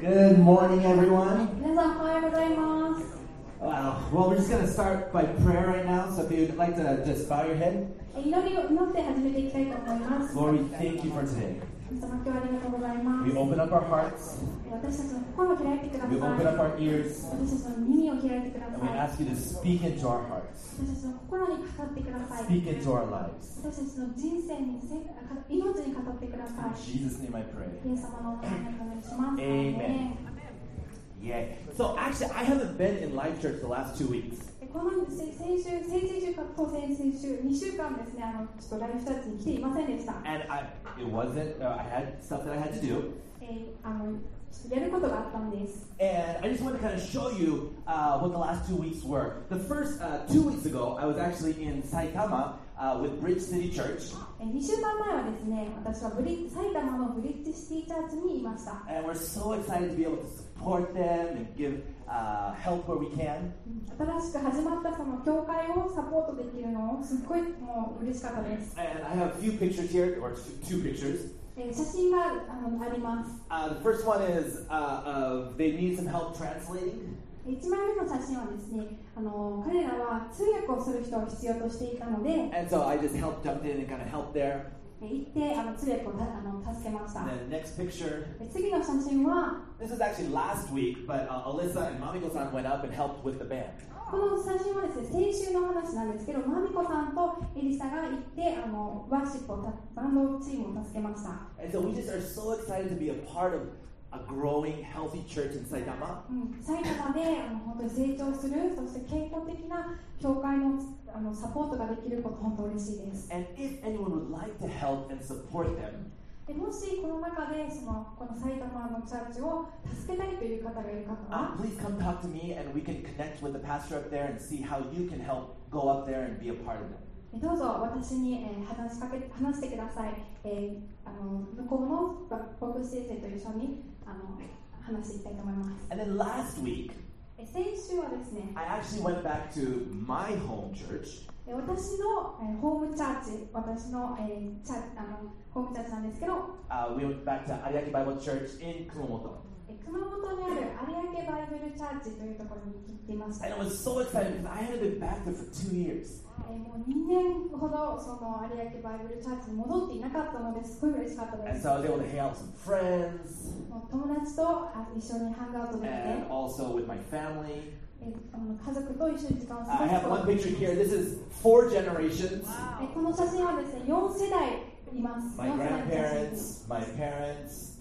Good morning, everyone. 皆さんおはようございます。 Wow. Well, we're just going to start by prayer right now. So if you'd like to just bow your head. 祈りを祈って始めていきたいと思います。 Lord, we thank you for today. 神様、今日はありがとうございます。 We open up our hearts. 私たちの心を開いてくださ We い。 open up our ears. 私たちの耳を開いてくだ And we さい。 ask you to speak into our hearts. 私たちの心に語ってください。 Speak into our lives. 私たちの人生に命に語ってくださ In Jesus' name I pray. い。イエス様のお名前でお願いします。 Amen. Yeah. So actually, I haven't been in Life Church the last 2 weeks. この先々週と先々週2週間ですね、ちょっとライフチャーチに来ていませんでした。 And it wasn't, I had stuff that I had to do. やることがあったんです。 And I just want to kind of show you what the last 2 weeks were. The first 2 weeks ago, I was actually in Saitama with Bridge City Church. 2週間前はですね、私は埼玉のブリッジシティチャーチにいました。 And we're so excited to be able to support them and give help where we can. 新しく始まったその教会をサポートできるのをすっごいもう嬉しかったです。 And I have a few pictures here, or two pictures. 写真があります。 The first one is they need some help translating. 1枚目の写真はですね、彼らは通訳をする人を必要としていたので、 And so I just jumped in and kind of helped there. 行って通訳を助けました。 And then next picture. 次の写真は、 This was actually last week, but Alyssa and Mamiko-san went up and helped with the band. この写真はですね、先週の話なんですけど、マミコさんとエリサが行ってワーシップをバンドチームを助けました。 And so we just are so excited to be a part of a growing, healthy church in Saitama. 埼玉で本当に成長する、そして健康的な教会のサポートができること、本当嬉しいです。 And if anyone would like to help and support them, でもしこの中でこの埼玉のチャーチを助けたいという方がいる方は、 please come talk to me and we can connect with the pastor up there and see how you can help go up there and be a part of them. どうぞ私に話してください。向こうの牧師先生と一緒に話していきたいと思います。 And then last week, 先週はですね、 I actually went back to my home church. 私のホームチャーチ、私のホームチャーチなんですけど、 We went back to Ariake Bible Church in Kumamoto. 熊本にある有明バイブルチャーチというところに行っていました。 And I was so excited because I hadn't been back there for 2 years. もう2年ほどその有明バイブルチャーチに戻っていなかったのですごい嬉しかったで And す。 so I was able to hang out with some friends 友達と一緒にハンガーアウトできて、 and also with my family. 家族と一緒に時間を過 I ご have す one と。 picture here. This is 4 generations. この写真はですね、4世代います。 My 4世代の写真です。 grandparents, my parents,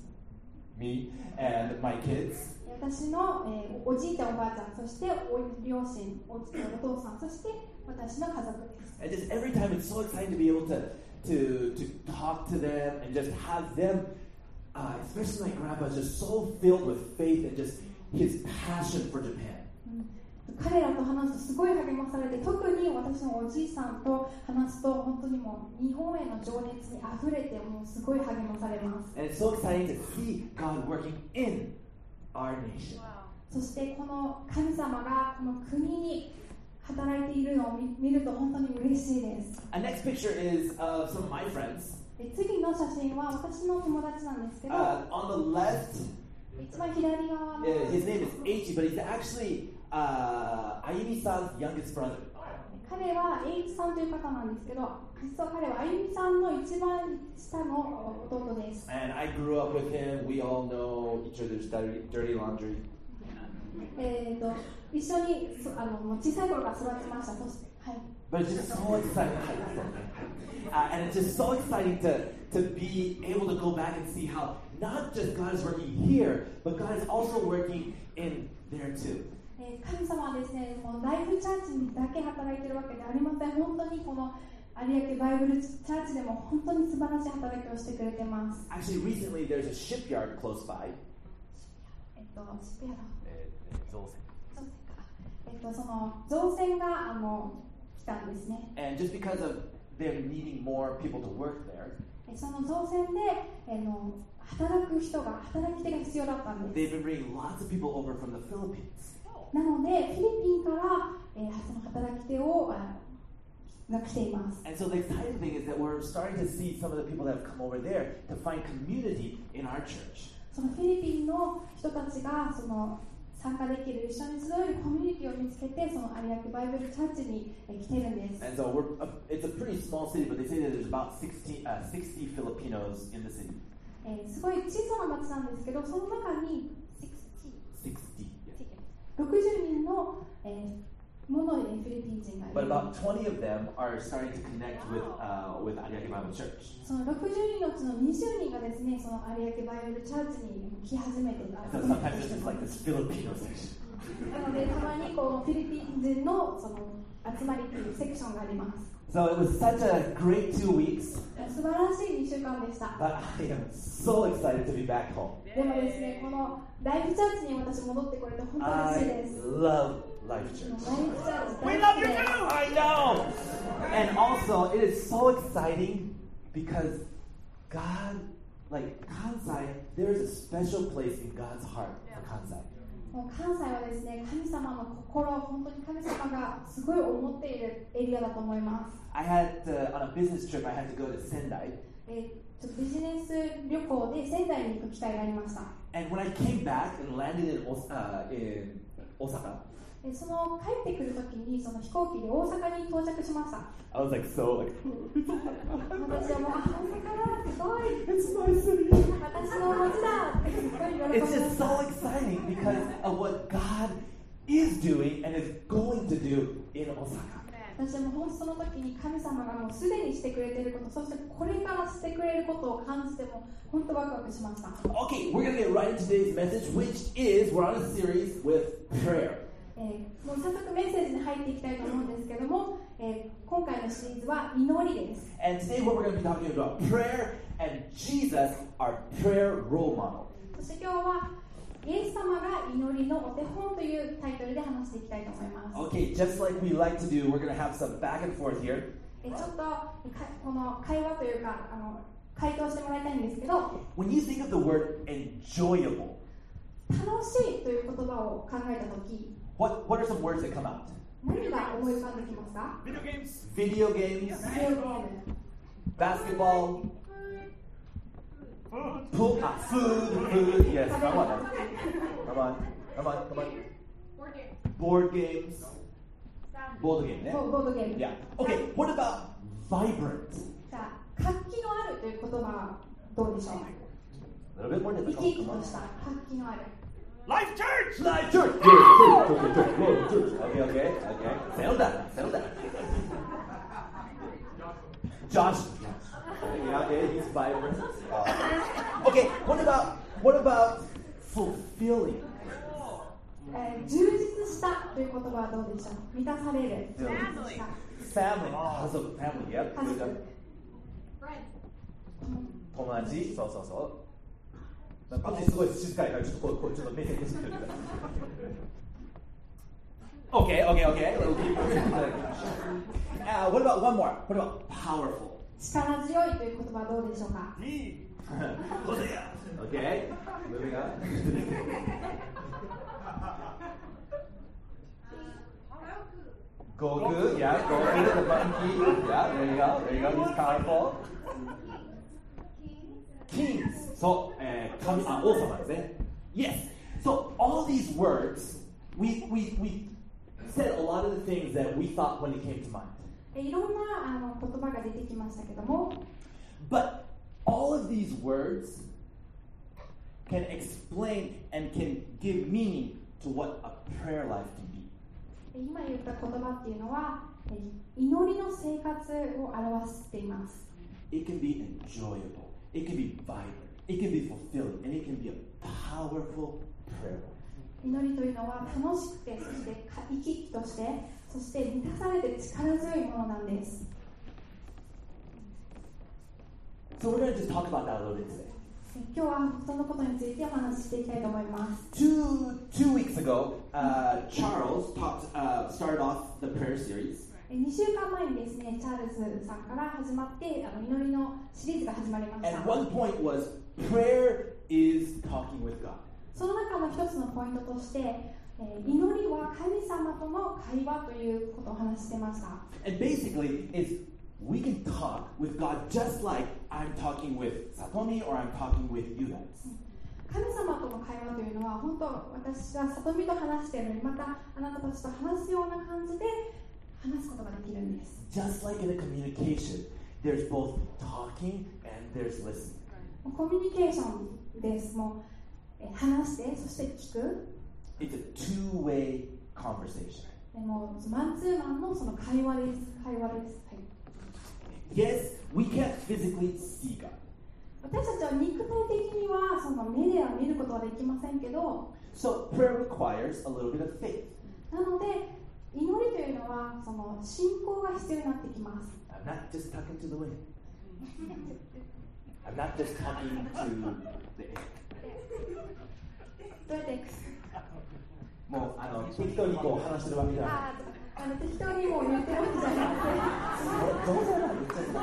me, and my kids. 私の、おじいちゃんおばあちゃん、そして両親、お父さん、そして私の家族です。 And just every time it's so exciting to be able to talk to them and just have them, especially my grandpa, just so filled with faith and just his passion for Japan. 彼らと話すとすごい励まされて、特に私のおじいさんと話すと本当にもう日本への情熱にあふれて、もうすごい励まされます。 And it's so exciting to see God working in our nation. そしてこの神様がこの国に働いているのを見ると本当に嬉しいです。 And next picture is of some of my friends. 次の写真は私の友達なんですけど、 On the left, 一番左側の his name is Eichi, but he's actually Ayumi-san's youngest brother. 彼はエイチさんという方なんですけど、実は彼はあゆみさんの一番下の弟です。 And I grew up with him. We all know each other's dirty laundry. 一緒に小さい頃から育ちました。そして、はい。 But it's just so exciting. And it's just so exciting to be able to go back and see how not just God is working here, but God is also working in there too. 神様はですね、このライフチャーチにだけ働いているわけではありません。本当にこの有明バイブルチャーチでも本当に素晴らしい働きをしてくれてます。 Actually, recently there's a shipyard close by. シペアその造船が来たんですね。 And just because of them needing more people to work there, その造船で働く人が働き手が必要だったんです。 they've been bringing lots of people over from the Philippines. なのでフィリピンからその働き手をが来ています。 And so the exciting thing is that we're starting to see some of the people that have come over there to find community in our church. そのフィリピンの人たちがその参加できる一緒に集えるコミュニティを見つけてその有明バイブルチャーチに来てるんです。 And so it's a pretty small city, but they say that there's about 60 Filipinos in the city. すごい小さな町なんですけど、その中に 60. Yes. 60人の、ものフィリピン人がい But る。 about 20 of them are starting to connect with Ariake Bible Church. その60人のうちの20人がですね、その有明バイブルチャーチに来始めてた。 So sometimes it's just like this Filipino section. なので、たまにこうフィリピン人のその集まりというセクションがあります。 So it was such a great 2 weeks, 素晴らしい2週間でした。 but I am so excited to be back home. でもですね、このライフチャーチに私戻ってこれて本当に嬉しい I です。 love Life ライ Church. フチャーチ We 大 love 好 you き too! です。 I know! And also, it is so exciting because God, like Kansai, there is a special place in God's heart for Kansai. もう関西はですね、神様の心、本当に神様がすごい思っているエリアだと思います。 I had to, on a business trip, I had to go to Sendai. ちょっとビジネス旅行で仙台に行く機会がありました。 And when I came back and landed in Osaka, その帰ってくるときにその飛行機で大阪に到着しました。 I was like, so, like, 私はもう、あ、大阪だ、すごい、 it's my city. 私の街だってすごい喜んで It's ま just した。 so exciting because of what God is doing and is going to do in Osaka. 私も本当その時に神様がもうすでにしてくれていること、そしてこれからしてくれることを感じても本当ワクワクしました。 Okay, we're going to get right into today's message, which is, we're on a series with prayer. もう早速メッセージに入っていきたいと思うんですけども、今回のシリーズは祈りです。 And today what we're going to be talking about prayer and Jesus, our prayer role model. そして今日はイエス様が祈りのお手本というタイトルで話していきたいと思います。 Okay, just like we like to do, we're going to have some back and forth here. ちょっとこの会話というか回答してもらいたいんですけど、 When you think of the word enjoyable, 楽しいという言葉を考えたとき、 what are some words that come out? 何が思い浮かんできますか？ Video games, ビデオゲーム、 basketball, pool, food, yes, come on. Board games, board game, ボードゲーム。 yeah. Okay, what about vibrant? じゃあ活気のあるという言葉はどうでしょう？ A little bit more 生き difficult. 生き Come と on. した活気のある。 Life church! Life church! Okay. Settle down. Josh. Okay, he's vibrant. Okay, what about fulfilling? 充実したという言葉はどうでしょう？満たされる。充実した。 Family. Family, yep. 家族。 友達そうこっちすごい静かいからちょっとこうちょっと目線してくれる Okay. What about one more? What about powerful? 力強いという言葉はどうでしょうか？ Okay. Moving on. Goku, yeah, Goku, the monkey. Yeah, there you go. He's powerful. Kings. So, 王様ですね. Yes. So, all these words, we said a lot of the things that we thought when it came to mind. いろんな言葉が出てきましたけども、 But all of these words can explain and can give meaning to what a prayer life can be. 今言った言葉っていうのは祈りの生活を表しています。 It can be enjoyable. It can be vibrant. It can be fulfilling. And it can be a powerful prayer life. 祈りというのは楽しくて、そして生き生きとして、そして満たされて力強いものなんです。 So we're going to just talk about that a little bit today. 今日はそのことについてお話ししていきたいと思います。 Two weeks ago, Charles started off the prayer series. 2週間前にですね、チャールズさんから始まって祈りのシリーズが始まりました。 And one point was prayer is talking with God. その中の一つのポイントとして、祈りは神様との会話ということをお話ししてました。 And basically, we can talk with God just like I'm talking with Satomi or I'm talking with you guys. 神様との会話というのは本当私は里見と話しているのにまたあなたたちと話すような感じで話すことができるんです。 Just like in a communication, there's both talking and there's listening. コミュニケーションです。もう話してそして聞く。 It's a two-way conversation. でもマンツーマンのその会話です。会話です。はい、 Yes, we can't physically see God. 私たちは肉体的にはその目では見ることはできませんけど、 So prayer requires a little bit of faith. なので祈りというのはその信仰が必要になってきます。 I'm not just talking to the wind. I'm not just talking to the air. どうやってもう適当にこう話してるわけじゃない。 適当にもう言ってるわけじゃなくて。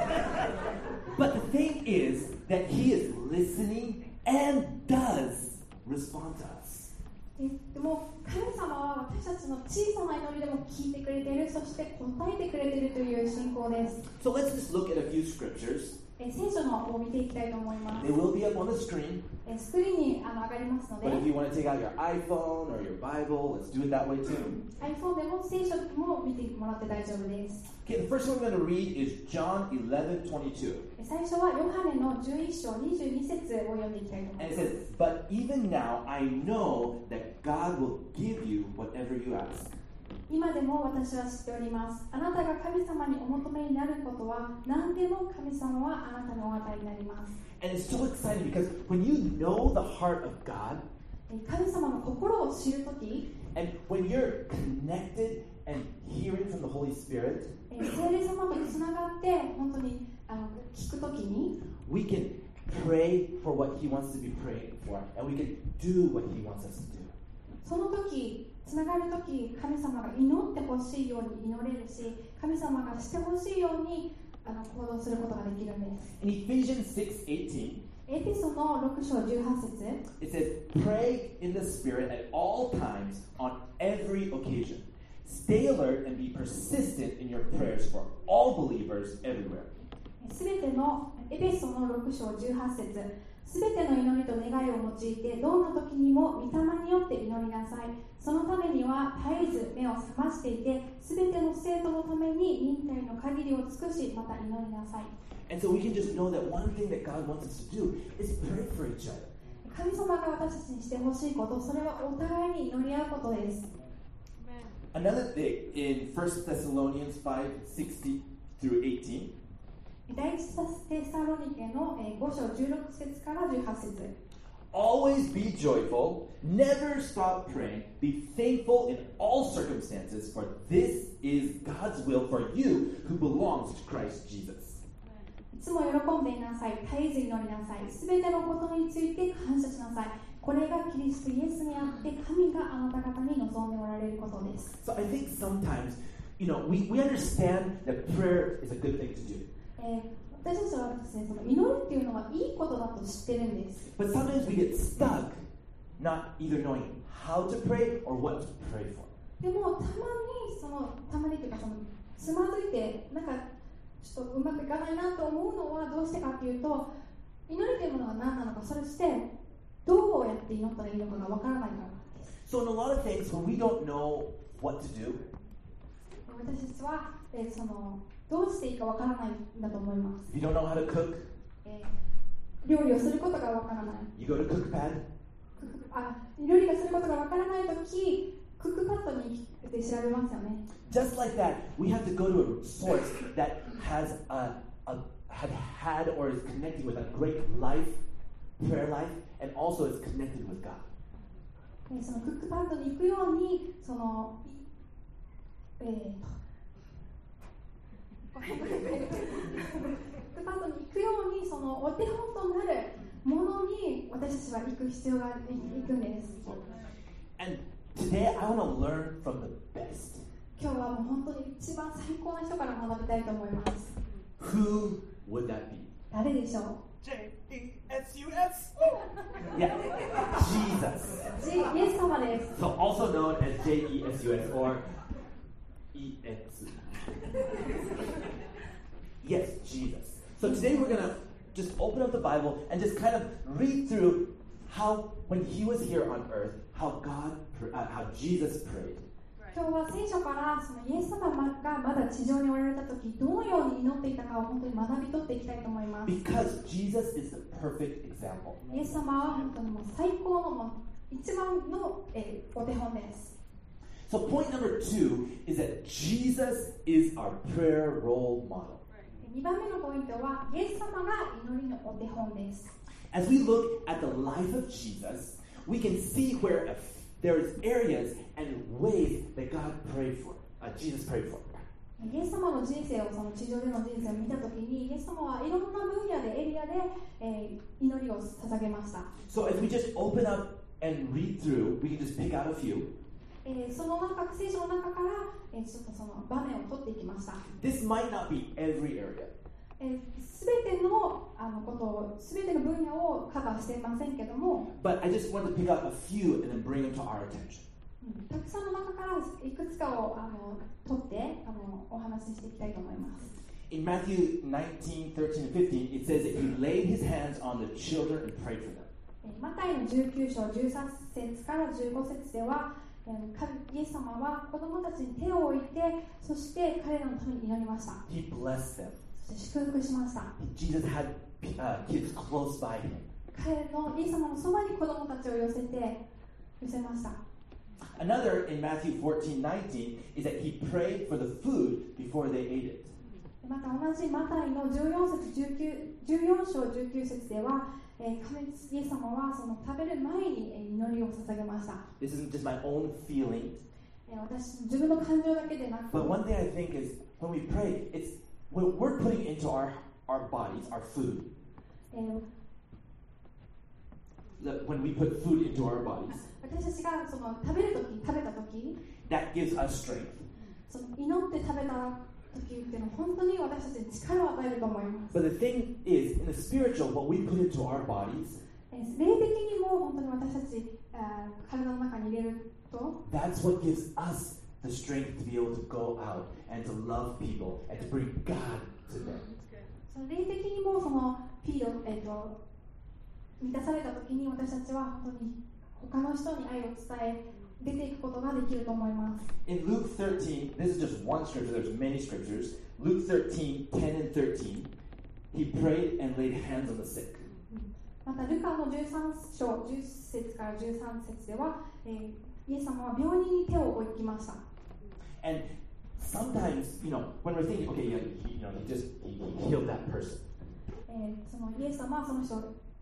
But the thing is that he is listening and does respond to us. でも神様は私たちの小さな祈りでも聞いてくれている、そして答えてくれているという信仰です。 So let's just look at a few scriptures. 聖書のを見ていきたいと思います。 They will be up on the screen. スクリーンに上がりますので、 But if you want to take out your iPhone or your Bible, let's do it that way too. iPhone でも聖書も見てもらって大丈夫です。 Okay, the first one we're going to read is John 11:22. 最初はヨハネの11章22節を読んでいきたいと思い And ま it す。 says, But even now I know that God will give you whatever you ask. 今でも私は知っております。あなたが神様にお求めになることは何でも神様はあなたにお与えになります。 And it's so exciting because when you know the heart of God, 神様の心を知るとき、 and when you're connected and hearing from the Holy Spirit, 聖霊様とつながって本当に聞くときに、 we can pray for what He wants to be praying for, and we can do what He wants us to do. その時つながるとき、神様が祈ってほしいように祈れるし、神様がしてほしいように行動することができるんです。 In Ephesians 6:18, エペソの6章18節、 it says, Pray in the Spirit at all times on every occasion. Stay alert and be persistent in your prayers for all believers everywhere. すべてのエペソの6章18節、すべての祈りと願いを用いてどんな時にも御霊によって祈りなさい。そのためには絶えず目を覚ましていて、すべての生徒のために忍耐の限りを尽くし、また祈りなさい。 And so we can just know that one thing that God wants us to do is pray for each other. 神様が私たちにしてほしいこと、それはお互いに祈り合うことです。 Another thing in 1 Thessalonians 5:16 through 18, 第一テサロニケの5章16節から18節。 always be joyful, never stop praying, be thankful in all circumstances, for this is God's will for you who belongs to Christ Jesus. いつも喜んでいなさい。絶えず祈りなさい。すべてのことについて感謝しなさい。これがキリストイエスにあって神があなた方に望んでおられることです。 So I think sometimes, we understand that prayer is a good thing to do. 私たちはですね、その祈りっていうのはいいことだと知ってるんです。 But sometimes we get stuck not either knowing how to pray or what to pray for. でもたまにというかつまずいてなんかちょっとうまくいかないなと思うのはどうしてかというと、祈りというものが何なのか、それしてどうやって祈ったらいいのかがわからないからです。 So in a lot of things, when we don't know what to do, 私たちは、どうしていいかわからないんだと思います。 if you don't know how to cook, 料理をすることがわからない。 you go to CookPad, 料理がすることがわからないとき、クックパッドに行って調べますよね。 just like that, we have to go to a source that has had or is connected with a great life, prayer life, and also is connected with God. そのクックパッドに行くように、クックパッドに行くように、お手本となるものに私たちは行く必要が行くんです。 And today, I want to learn from the best. 今日はもう本当に一番最高な人から学びたいと思います。 Who would that be? 誰でしょう？ J-E-S-U-S? Yeah, Jesus. イエス様です。 So also known as J-E-S-U-S or E-S. Yes, Jesus. So today we're going to just open up the Bible and just kind of read through how when he was here on earth, how Jesus prayed. 今日は聖書からそのイエス様がまだ地上におられた時どのように祈っていたかを本当に学び取っていきたいと思います。 Because Jesus is the perfect example. イエス様は本当にもう最高のもう一番の、お手本です。 So point number 2 is that Jesus is our prayer role model. 2番目のポイントはイエス様が祈りのお手本です。 As we look at the life of Jesus, we can see where there's areas and ways that Jesus prayed for. イエス様の人生をその地上での人生を見たときにイエス様はいろんな分野でエリアで、祈りを捧げました。 So if we just open up and read through, we can just pick out a few. その聖書の中から、ちょっとその場面を取っていきました。 This might not be every area. すべてのことをすべての分野をカバーしていませんけども、 But I just want to pick out a few and then bring them to our attention. たくさんの中からいくつかを取ってお話ししていきたいと思います。 In Matthew 19:13 and 15, it says that he laid his hands on the children and prayed for them. マタイの19章13節から15節では、イエス様は子供たちに手を置いて、そして彼らのために祈りました。 He blessed them. そして祝福しました。 Jesus had kids close by him. 彼のイエス様のそばに子供たちを寄せました。 Another in Matthew 14:19 is that he prayed for the food before they ate it. また同じマタイの14章19節では、イエス様はその食べる前に祈りを捧げました。 This isn't just my own feeling. 自分の感情だけでなく、 But one thing I think is when we pray, it's when we're putting into our bodies, our food. When we put food into our bodies, 私たちがその食べた時、 that gives us strength. その祈って食べた時っていうのは本当に私たちに力を与えると思います。 But the thing is, in the spiritual, what we put into our bodies, 霊的にも本当に私たち体の中に入れると、 that's what gives us the strength to be able to go out and to love people and to bring God to them. その霊的にもその満たされた時に私たちは本当に他の人に愛を伝え出ていくことができると思います。 In Luke 13, this is just one scripture, there's many scriptures. Luke 13, 10 and 13, he prayed and laid hands on the sick. またルカの13章10節から13節では、イエス様は病人に手を置きました。 And sometimes, when we're thinking, okay, he healed that person. そのイエス様はその人を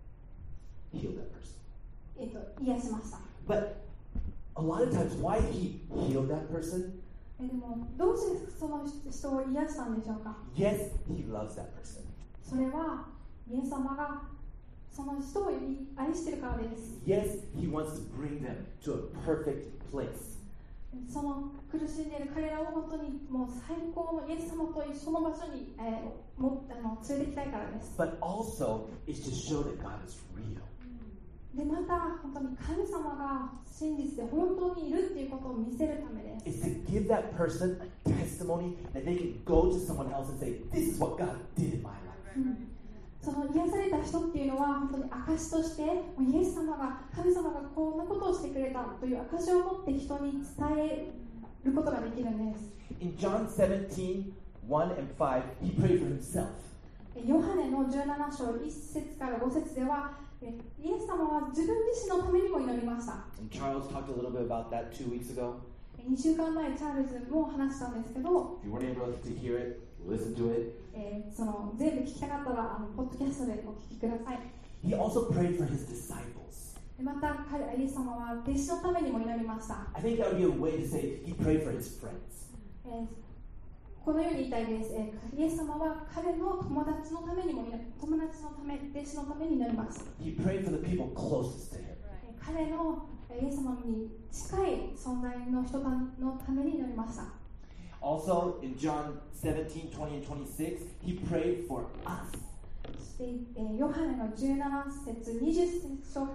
Healed that person. 癒しました。 But a lot of times, why he healed that person? でもどうしてその人を癒したんでしょうか。 Yes, he loves that person. それはイエス様がその人を愛しているからです。 Yes, he wants to bring them to a perfect place. その苦しんでいる彼らを本当にもう最高のイエス様と一緒の場所に、連れて行きたいからです。 But also, it's to show that God is real. でまた本当に神様が真実で本当にいるっていうことを見せるためです。 It's to give that person a testimony that they can go to someone else and say, this is what God did in my life. その癒された人っていうのは本当に証としてイエス様が神様がこんなことをしてくれたという証を持って人に伝えることができるんです。 In John 17, 1 and 5, he prayed for himself. ヨハネの17章1節から5節ではイエス様は自分自身のためにも祈りました。 And Charles talked a little bit about that 2 weeks ago. 2週間前チャールズも話したんですけど、 If you weren't able to hear it, listen to it. その全部聞きたかったらポッドキャストでお聞きください。 He also prayed for his disciples. またイエス様は弟子のためにも祈りました。 I think that would be a way to say he prayed for his friends. このように言いたいです。イエス様は彼の友達のためにも友達のため、弟子のために祈ります。 He prayed for the people closest to him. 彼のイエス様に近い存在の人のために祈りました。 Also, in John 17, 20 and 26, he prayed for us. そしてヨハネの17節27章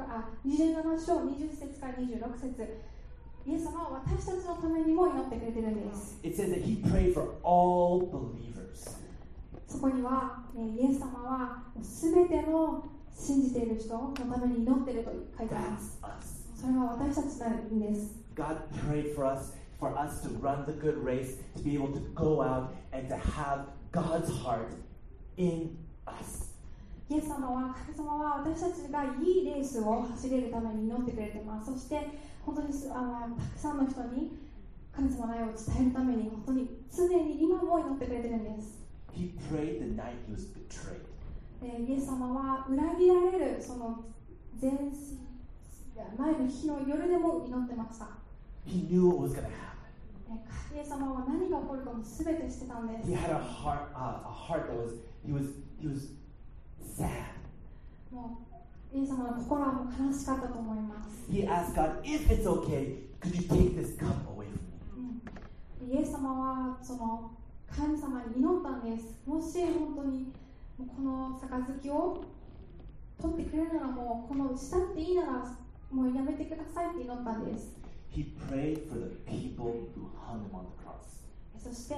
20節から26節、イエス様は私たちのためにも祈ってくれているんです。 It says that he prayed for all believers. そこには、イエス様はすべての信じている人のために祈っていると書いてありま That's す。 us. それは私たちなんです。 God prayed for us to run the good race, to be able to go out and to have God's heart in us. イエス様は、神様は私たちがいいレースを走れるために祈ってくれています。そして本当にたくさんの人に神様の愛を伝えるために本当に常に今も祈ってくれているんです。 He prayed the night he was betrayed. イエス様は裏切られるその前の日の夜でも祈ってました。 He knew what was going to happen. イエス様は何が起こるかも全てしてたんです。 He had a heart that he was sad. もうイエス様の心はもう悲しかったと思います。 He asked God, if it's okay, could you take this cup away from me? イエス様はその神様に祈ったんです。もし本当にこの杯を取ってくれるならもうこのしたっていいならもうやめてくださいって祈ったんです。 He prayed for the people who hung him on the cross. そして、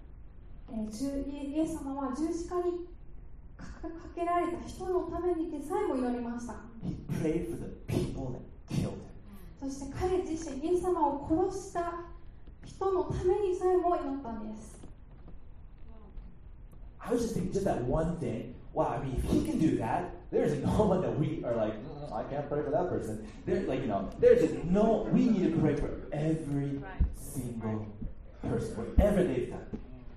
イエス様は十字架にかけられた人のためにでさえも祈りました。 He prayed for the people that killed him. そして彼自身、イエス様を殺した人のためにさえも祈ったんです。 I was just thinking, just that one thing. Wow, I mean, if he can do that, there's no one that we are like, I can't pray for that person. There's just no, we need to pray for every single person, whatever they've done.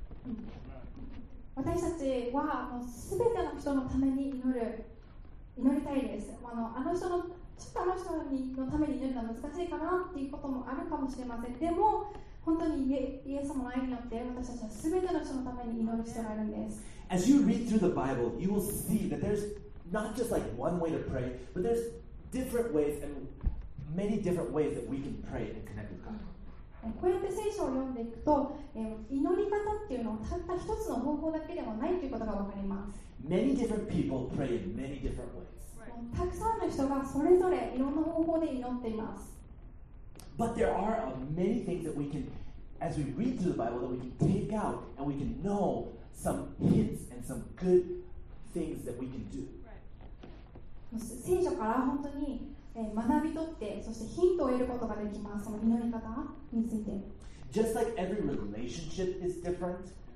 私たちはすべての人のために祈りたいです。ちょっとあの人のために祈るのは難しいかなっていうこともあるかもしれません。でも本当にイエス様の愛によって私たちはすべての人のために祈る必要があるんです。 As you read through the Bible, you will see that there's not just like one way to pray, but there's different ways and many different ways that we can pray and connect with God. こうやって聖書を読んでいくと、祈り方っていうのはたった一つの方法だけではないということが分かります。 Many different people pray in many different ways. たくさんの人がそれぞれいろんな方法で祈っています。 But there are many things that we can, as we read through the Bible, that we can take out and we can know some hints and some good things that we can do. 聖書から本当に学び取って、そしてヒントを得ることができます。その祈り方について。 Just like every relationship is different,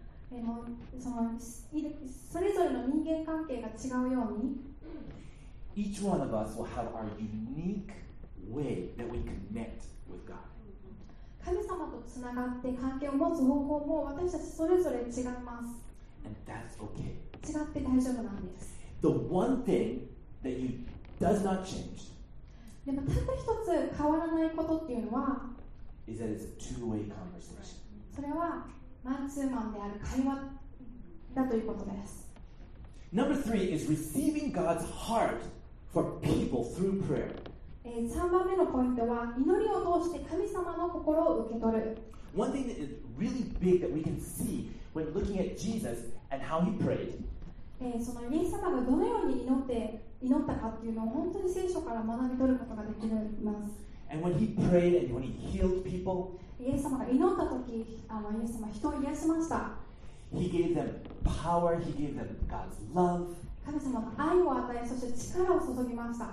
それぞれの人間関係が違うように、 each one of us will have our unique way that we connect with God. 神様とつながって関係を持つ方法も私たちそれぞれ違います。 And that's okay. 違って大丈夫なんです。 The one thing that does not change でもたった一つ変わらないことっていうのは、 is that it's a two-way conversation. それはマンツーマンである会話だということです。 Number 3 is receiving God's heart for people through prayer. 3番目のポイントは祈りを通して神様の心を受け取る。 One thing that is really big that we can see when looking at Jesus and how he prayed そのイエス様がどのように祈ったかっていうのを本当に聖書から学び取ることができます。 and when he prayed and when he healed people, イエス様が祈った時、イエス様は人を癒しました。 he gave them power, he gave them God's love. 神様の愛を与え、そして力を注ぎました。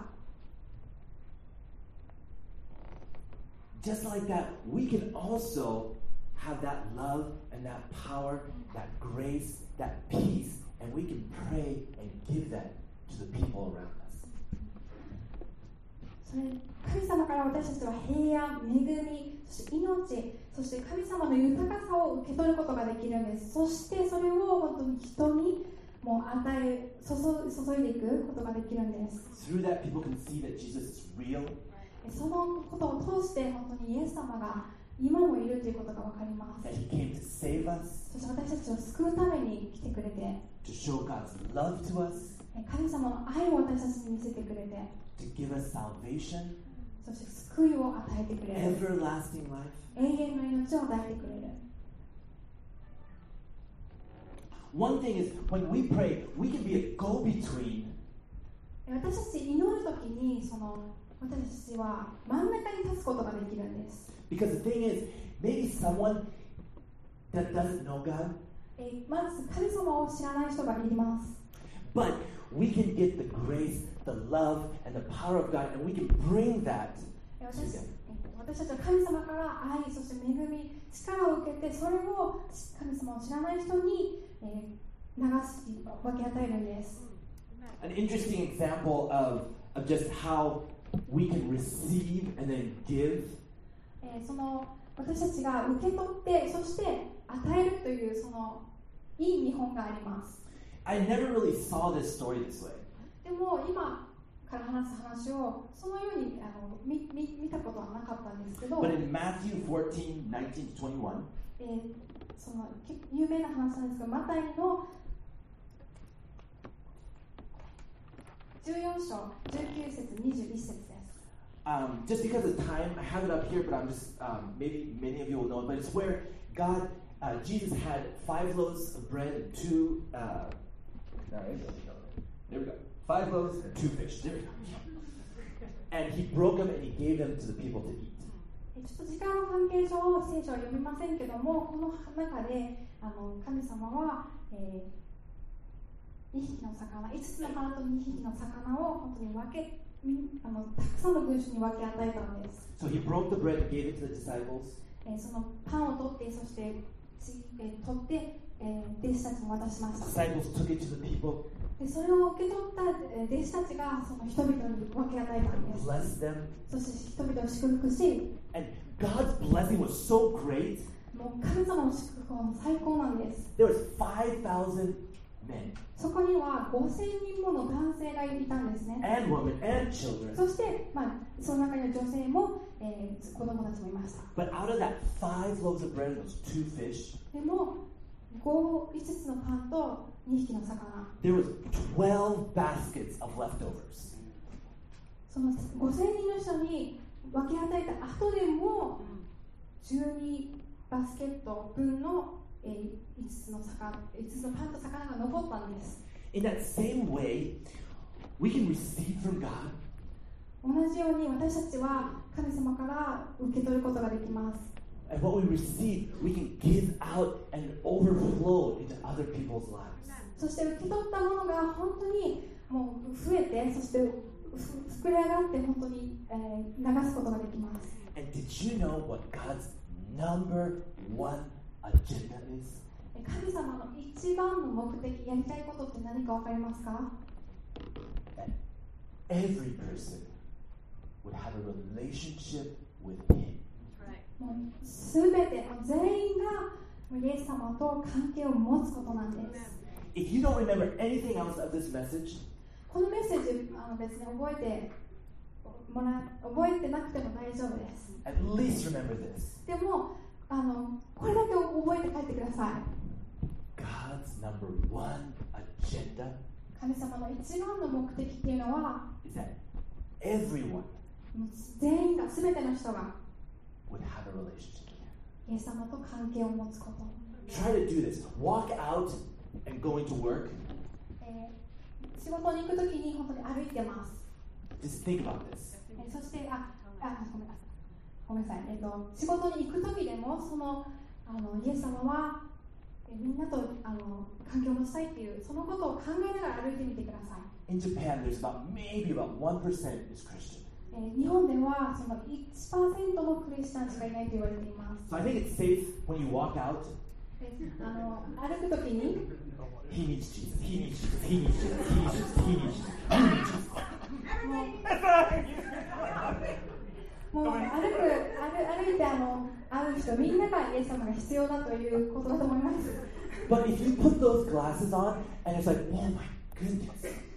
Just like that, we can also have that love and that power, that grace, that peace, and we can pray and give that to the people around us. 神様から私たちは平安、恵み、そして命、そして神様の豊かさを受け取ることができるんです。そしてそれを本当に人にもう注いでいくことができるんです。 Through that, people can see that Jesus is real. そのことを通して本当にイエス様が今もいるということが分かります。 That he came to save us, そして私たちを救うために来てくれて、 to show God's love to us, 神様の愛を私たちに見せてくれて、 to give us salvation, そして救いを与えてくれる。 everlasting life. 永遠の命を与えてくれる。 One thing is, when we pray, we can be a go-between 私たち祈るときに私たちは真ん中に立つことができるんです。 because the thing is, maybe someone that doesn't know God, まず神様を知らない人がいます。 but we can get the grace the love and the power of God, and we can bring that to them. 私たちは神様から愛、そして恵み、力を受けて、それを神様を知らない人に流す、分け与えるんです。 An interesting example of just how we can receive and then give. その私たちが受け取って、そして与えるというそのいい見本があります。 I never really saw this story this way. でも今から話す話をそのように見たことはなかったんですけど、 But in Matthew 14, 19 to 21, その有名な話なんですけど、マタイの14章19節21節です。 just because of time, I have it up here, but I'm just, maybe many of you will know it, but it's where Jesus had 5 loaves of bread and 2, there we go, 5 loaves and 2 fish, there we go. And he broke them and he gave them to the people to eat. ちょっと時間の関係上、聖書は読みませんけども、この中で神様は、2匹の魚、5つの花と2匹の魚を本当にたくさんの群衆に分け与えたんです。 So he broke the bread and gave it to the disciples. そのパンを取って、そして取って、弟子たちに渡しました。 Disciples took it to the people. でそれを受け取った弟子たちがその人々に分け与えたんです。 Bless them. そして人々を祝福し、 And God's blessing was so great. もう神様の祝福はもう最高なんです。 There was 5,000 men. そこには5000人もの男性がいたんですね。 And women and children. そして、その中には女性も、子供たちもいました。 But out of that 5 loaves of bread and those 2 fish, でも5つのパンと2匹の魚。 there was 12 baskets of leftovers. その5000人の人に分け与えた後でも12バスケット分の5つのパンと魚が残ったんです。 In that same way, we can receive from God. 同じように私たちは神様から受け取ることができます。 And what we receive, we can give out and overflow into other people's lives. そして受け取ったものが本当にもう増えて、そして膨れ上がって本当に、流すことができます。 And did you know what God's number one agenda is? 神様の一番の目的、やりたいことって何か分かりますか？ That every person would have a relationship with Him. もうすべて全員がイエス様と関係を持つことなんです。 If you don't remember anything else of this message, このメッセージ別に覚えてなくても大丈夫です。 at least remember this. でもこれだけ覚えて帰ってください。 God's number one agenda 神様の一番の目的っていうのは is that everyone 全員が、すべての人が would have a relationship with Him. イエス様と関係を持つこと。 Try to do this. Walk out and going to work. 仕事に行くときに本当に歩いてます。 Just think about this. そしてごめんなさい。仕事に行くときでもイエス様はみんなと関係を持ちたいっていうそのことを考えながら歩いてみてください。 In Japan, there's maybe about 1% is Christian. 日本ではその 1% のクリスチャンしかいないと言われています。 So I think it's safe when you walk out. 歩くときに He needs Jesus. He needs Jesus. He needs Jesus. He needs Jesus. He needs Jesus. You need Jesus. もう歩いて会う人みんながイエス様が必要だということだと思います。 But if you put those glasses on and it's like, oh my goodness,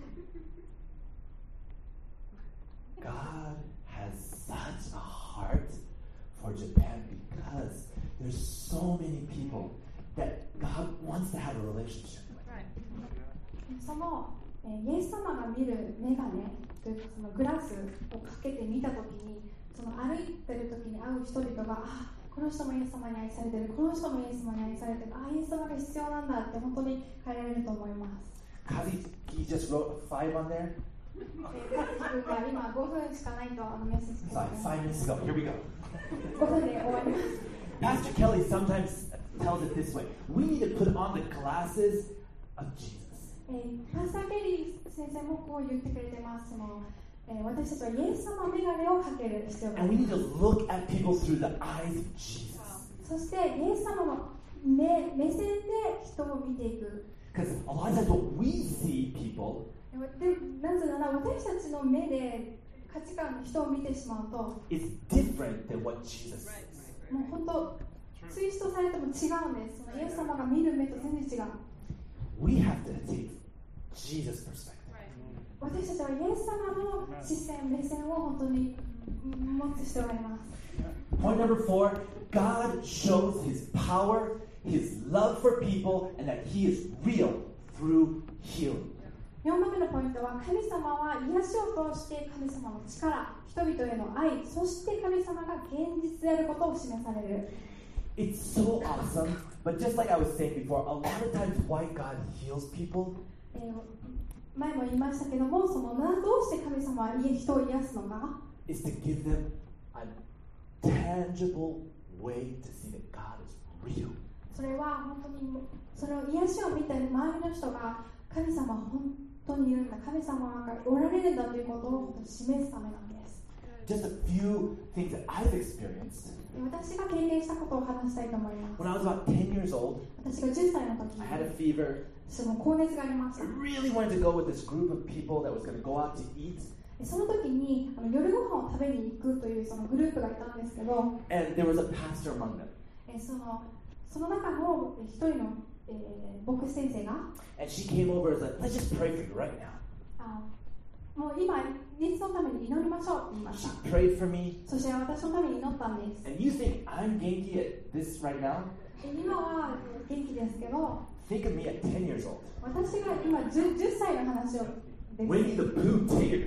God has such a heart for Japan because there's so many people that God wants to have a relationship with. そのイエス様が見る眼鏡というかそのグラスをかけて見たときに、その歩いてるときに会う人々がこの人もイエス様に愛されてる、この人もイエス様に愛されてる、イエス様が必要なんだって本当に変えられると思います。 Kazi, he just wrote 5 on there. 自分が今5分しかないとメッセージ 5 minutes ago. Here we go. 5分で終わります。 Pastor Kelly sometimes tells it this way. We need to put on the glasses of Jesus. パスター・ケリー先生もこう言ってくれてます。私たちはイエス様メガネをかける必要があ And り we ま need す。 to look at people through the eyes of Jesus. そしてイエス様の目線で人を見ていく。 Because a lot of times what we see people でなぜなら私たちの目で価値観の人を見てしまうと、 is different than what Jesus sees. もう本当ツイストされても違うんです。そのイエス様が見る目と全然違う。 We have to take Jesus' perspective. 私たちはイエス様の視線、目線を本当に持つ必要があります。 Point number 4, God shows his power, his love for people, and that he is real through healing. 4番目のポイントは、神様は癒しを通して神様の力、人々への愛、そして神様が現実であることを示される。 It's so awesome, but just like I was saying before, a lot of times why God heals people 前も言いましたけども、どうして神様は人を癒すのか is to give them a tangible way to see that God is real. それは本当にそれを癒しを見た周りの人が神様は本当にいるんだ、神様がおられるんだということを示すためなんです。 Just a few things that I've experienced. 私が経験したことを話したいと思います。 When I was about 10 years old, 私が10歳の時 I had a fever. その高熱がありまし I た。 really wanted to go with this group of people that was going to go out to eat. その時に夜ご飯を食べに行くというそのグループがいたんですけど、 And there was a pastor among them. その中の一人の、牧師先生が And she came over and was like, let's just pray for you right now. もう今、イエスのために祈りましょうと言いまし She た。 prayed for me. そして私のために祈ったんです。 And you think I'm Genki at this right now? 今は元気ですけど、 Think of me at 10 years old. 私が今 10歳の話をです。 Winnie the Pooh Tigger.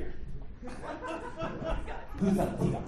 Pooh-san Tigger.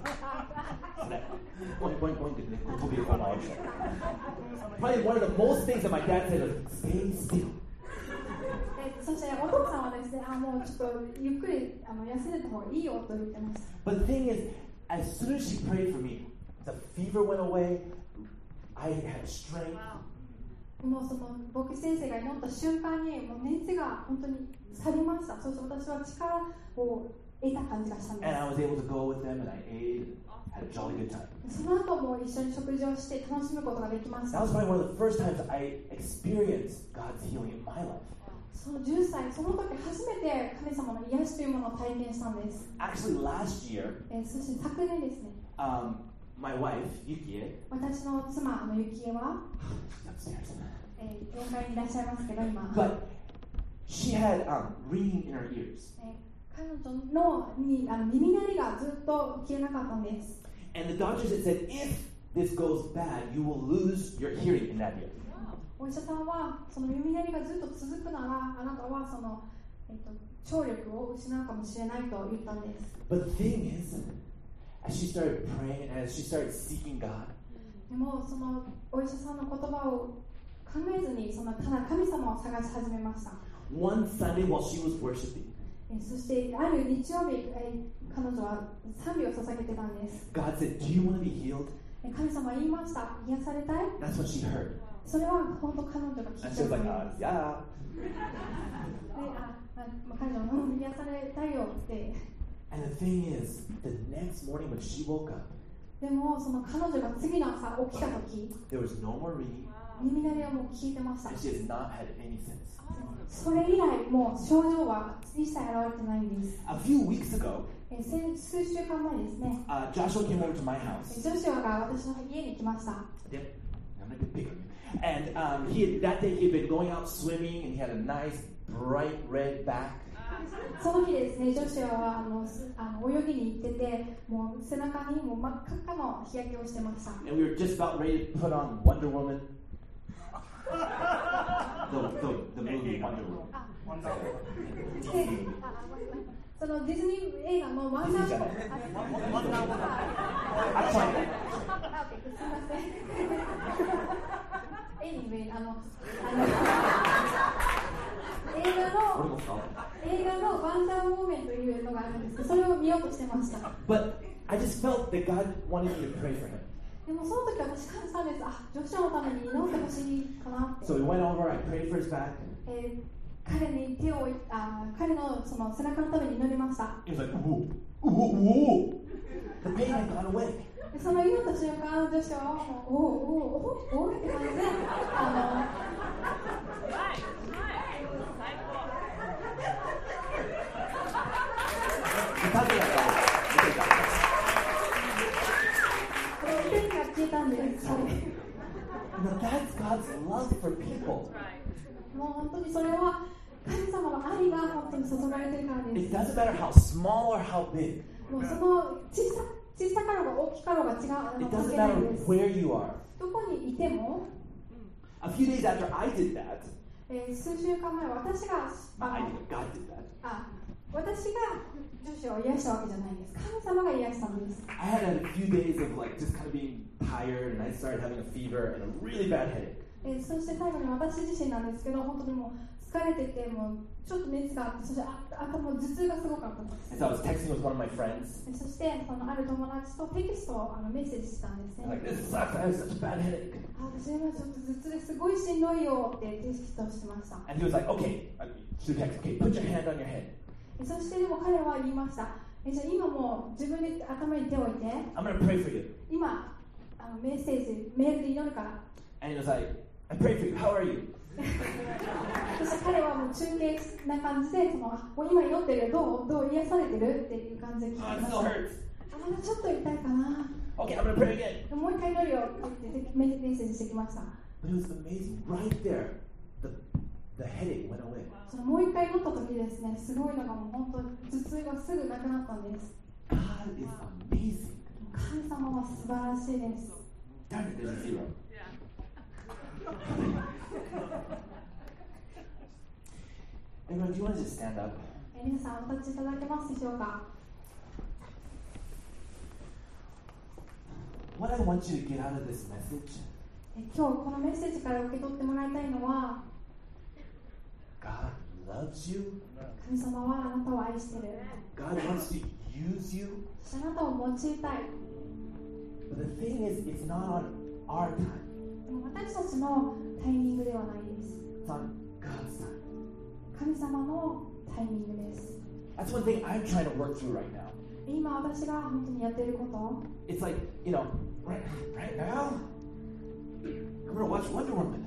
Probably one of the most things that my dad said was, stay still. そしてお父さんはですね、もうちょっとゆっくり休んでた方がいいよと言ってました。 But the thing is, as soon as she prayed for me, the fever went away. I had strength. もうその牧師先生が祈った瞬間にもう熱が本当に去りました。そして私は力を得た感じがしたんで And I was able to go with them and I ate and had a jolly good time. す。その後も一緒に食事をして楽しむことができまし That た。 was probably one of the first times I experienced God's healing in my life. その10歳、その時初めて神様の癒しというものを体験したんです。 Actually, last year, そして昨年ですね、 my wife, Yukie, 私の妻のゆきえは、 she's upstairs. 4階にいらっしゃいますけど今、 But she had ringing in her ears. 彼女のに耳鳴りがずっと消えなかったんです。 And the doctors had said, if this goes bad, you will lose your hearing in that ear. お医者さんはその耳鳴りがずっと続くならあなたはその、聴力を失うかもしれないと言ったんです。 But the thing is, as she started praying and as she started seeking God, でもそのお医者さんの言葉を考えずにただ神様を探し始めました。 one Sunday while she was worshiping, そしてある日曜日、彼女は賛美を捧げてたんです。 God said, do you want to be healed? 神様は言いました。癒されたい？ That's what she heard. それは本当彼女が聞いた And そ she う was で like, す。 yeah. 彼女も癒されたいよって。 And the thing is, the next morning when she woke up, でもその彼女が次の朝起きた時、 there was no more ringing, 耳鳴りはもう聞いてました。 and she has not had any since. それ以来もう症状は一切現れてないんです。 A few weeks ago, 数週間前ですね。 Joshua came over to my house. ジョシュアが私の家に来ました。 Yep, I'm gonna get bigger. And that day he had been going out swimming, and he had a nice bright red back. その日ですね、ジョシュアは泳ぎに行ってて、もう背中にも真っ赤っかの日焼けをしてました。 And we were just about ready to put on Wonder Woman. the movie Wonder Woman. でそのディズニー映画のワンダーウーマン。すみません。Anyway、映画のワンダーウォーメンというのがあるんですけど、それを見ようとしてました。 But I just felt that God wanted me to pray for him. でもその時私感じたんです。ジョシュアのために祈ってほしいかなって。 So we went over, I prayed for his back, 彼のその背中のために祈りました。 He was like, whoa, whoa, whoa. The pain had gone away. その祈った瞬間、女子はおおって感じでペンが消えたんです。 That's God's love for people. もう本当にそれは神様の愛が本当に注がれているからです。 It doesn't matter how small or how big. もうその小さかろうが大きかろうが違う。 It doesn't matter where you are. どこにいても。 A few days after I did that, 数週間前私が God did that. 私が女子を癒したわけじゃないんです。神様が癒したんです。 I had a few days of like just kind of being tired, and I started having a fever and a really bad headache. そして最後に私自身なんですけど、本当にもう疲れてて、もうちょっと熱があって、そして頭頭痛がすごかったんです。 So I was texting with one of my friends. そしてそのある友達とテキストをメッセージしたんですね。 Like, this sucks. I have such a bad headache. 私はちょっと頭痛ですごいしんどいよってテキストをしました。 And he was like, okay, to text, okay, put your hand on your head. そしてでも彼は言いました。じゃあ今もう自分で頭に手を置いて。 I'm going to pray for you. 今メールで祈るから。 And he was like, I pray for you. How are you? そして彼はもう中継な感じで、もう今祈ってるよ、どう癒されてるっていう感じで聞きました。まだちょっと痛いかな。 Okay, I'm going to pray again. もう一回祈るよって言ってメッセージしてきました。 But it was amazing. Right there, the headache went away. そのもう一回祈った時ですね、すごいのがもう本当頭痛がすぐなくなったんです。 God is amazing. 神様は素晴らしいです。 Darn it, there's a zero. Everyone, do you want to just stand up? 皆さんお立ちいただけますでしょうか。 What I want you to get out of this message, 今日このメッセージから受け取ってもらいたいのは、 God loves you. 神様はあなたを愛している。 God wants to use you. あなたを用いたい。 But the thing is, it's not on our time. 私たちのタイミングではないです。 It's on God's time. 神様のタイミングです。 That's one thing I'm trying to work through right now. 今私が本当にやっていること。 It's like, you know, right now, I'm going to watch Wonder Woman.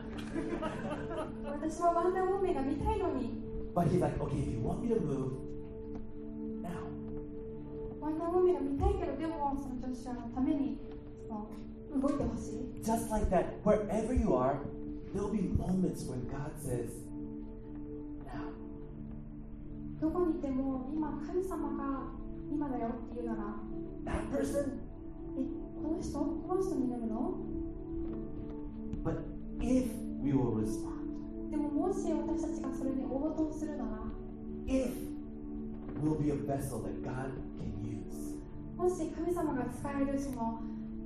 私はワンダーウォーマンが見たいのに。 But he's like, okay, if you want me to move, now. ワンダーウォーマンが見たいけど、でもその女子のために動いてほしい。 Just like that, wherever you are, there'll be moments when God says, now. どこにいても今神様が今だよって言うなら、 That person? この人になるの？ But if we will respond, でももし私たちがそれに応答するなら、 if we'll be a vessel that God can use, もし神様が使えるその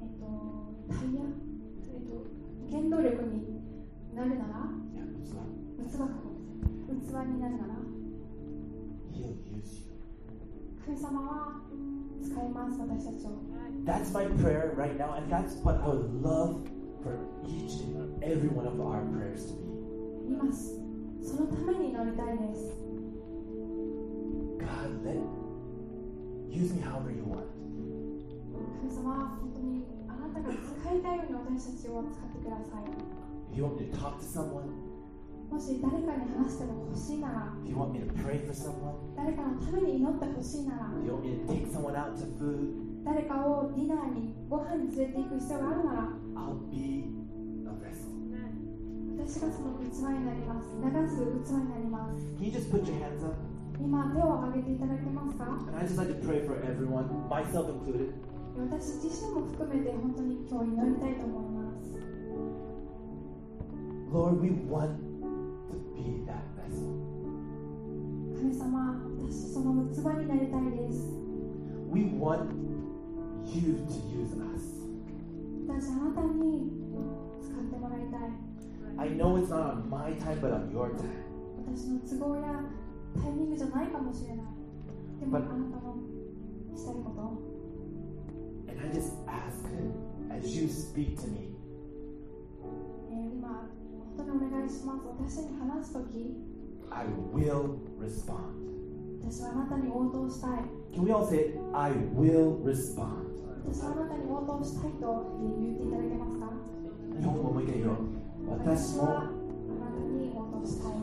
原動力になるなら、器になるなら、 He'll use you. 神様は使います、私たちを。 That's my prayer right now, and that's what I would love for each and every one of our prayers to be. 今そのために祈りたいです。 God, use me however you want. 神様は本当にあなたが使いたいように私たちを使ってください。 If you want me to talk to someone, もし誰かに話しても欲しいなら、 if you want me to pray for someone, 誰かのために祈ってほしいなら、 if you want me to take someone out to food, 誰かをディナーにご飯に連れて行く必要があるなら、 I'll be a vessel. 私がその器になります。流す器になります。 Can you just put your hands up? 今手を挙げていただけますか？ And I just like to pray for everyone, myself included. 私自身も含めて本当に今日祈りたいと思います。 Lord, we want to be that vessel. 神様、私その器になりたいです。 We want you to use us. 私あなたに使ってもらいたい。 I know it's not on my time, but on your time. 私の都合やタイミングじゃないかもしれない。でもあなたのしたいこと。 And I just ask as you speak to me. 今本当にお願いします。私に話すとき、 I will respond. 私はあなたに応答したい。 Can we all say, I will respond? 私はあなたに応答したいと言っていただけますか？ 日本語もう一回言おう。私も私はあなたに応答したい。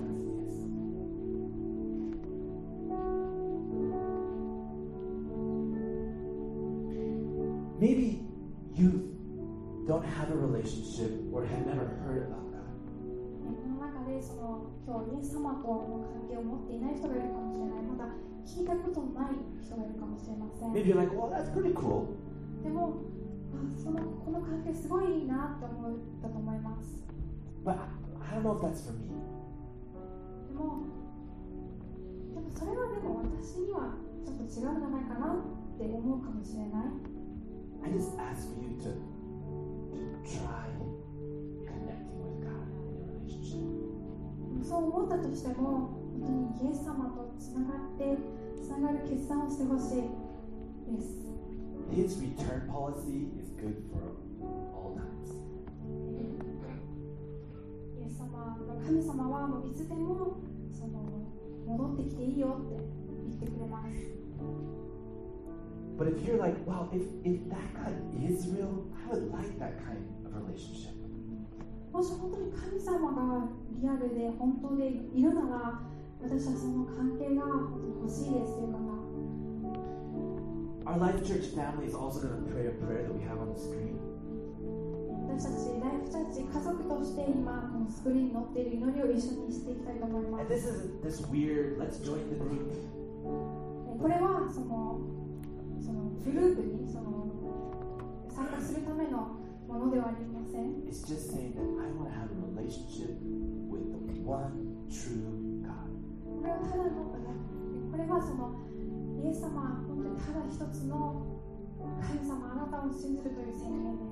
Maybe you don't have a relationship or have never heard about God. この中で今日イエス様との関係を持っていない人がいるかもしれない。また聞いたことのない人がいるかもしれません。 Maybe you're like, well, that's pretty cool. でもこの関係すごいいいなって思ったと思います。 But I don't know if that's for me. でもそれはでも私にはちょっと違うんじゃないかなって思うかもしれない。 I just ask for you to try connecting with God in a relationship. そう思ったとしても本当にイエス様とつながる決断をしてほしいです。 His return policy is good for all times. イエス様の神様はもういつでも戻ってきていいよって言ってくれます。 But if you're like, wow, if that God is real, I would like that kind of relationship. もし本当に神様がリアルで本当でいるなら、私はその関係が本当に欲しいですという方。 Our Life Church family is also going to pray a prayer that we have on the screen. 私たちライフチャーチ家族として今このスクリーンに載っている祈りを一緒にしていきたいと思いま And す。 this isn't this weird, let's join the group. これはそのグループに参加するためのものではありません。 It's just saying that I want to have a relationship with the one true God. これはただのこれはイエス様本当にただ一つの神様あなたを信じるという宣言です。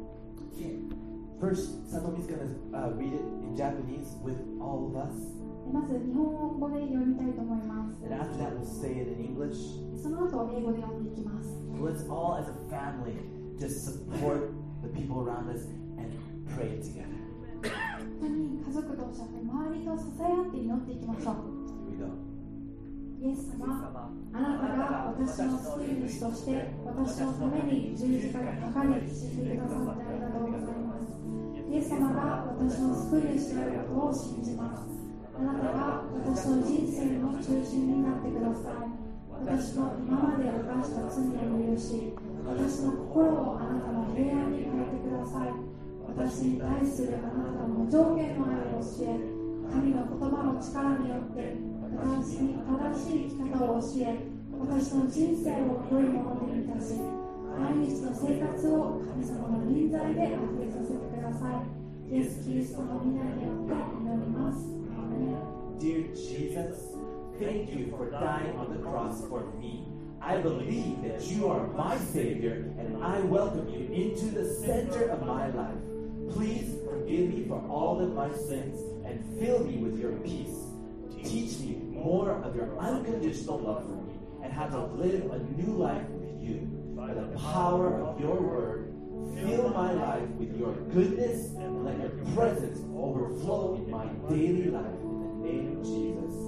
First, Satomi's going to read it in Japanese with all of us. まず日本語で読みたいと思います。 And after that, we'll say it in English. その後英語で読んでいきます。 Let's all, as a family, just support the people around us and pray together. 本当に家族同士で周りと支え合って祈っていきましょう。 Here we go. イエス様、あなたが私の救い主として私のために十字架にかかり死んでくださってありがとうございます。イエス様が私の救い主であることを信じます。あなたが私の人生の中心になってください。私の今まで犯した罪を許し、私の心をあなたの平安に変えてください。私に対するあなたの無条件の愛を教え、神の言葉の力によって私に正しい生き方を教え、私の人生を良いもので満たし、毎日の生活を神様の臨在であふれさせてください。イエス・キリストの皆によって祈ります。 Dear Jesus, thank you for dying on the cross for me. I believe that you are my Savior, and I welcome you into the center of my life. Please forgive me for all of my sins and fill me with your peace. Teach me more of your unconditional love for me and how to live a new life with you. By the power of your word, fill my life with your goodness and let your presence overflow in my daily life. In the name of Jesus.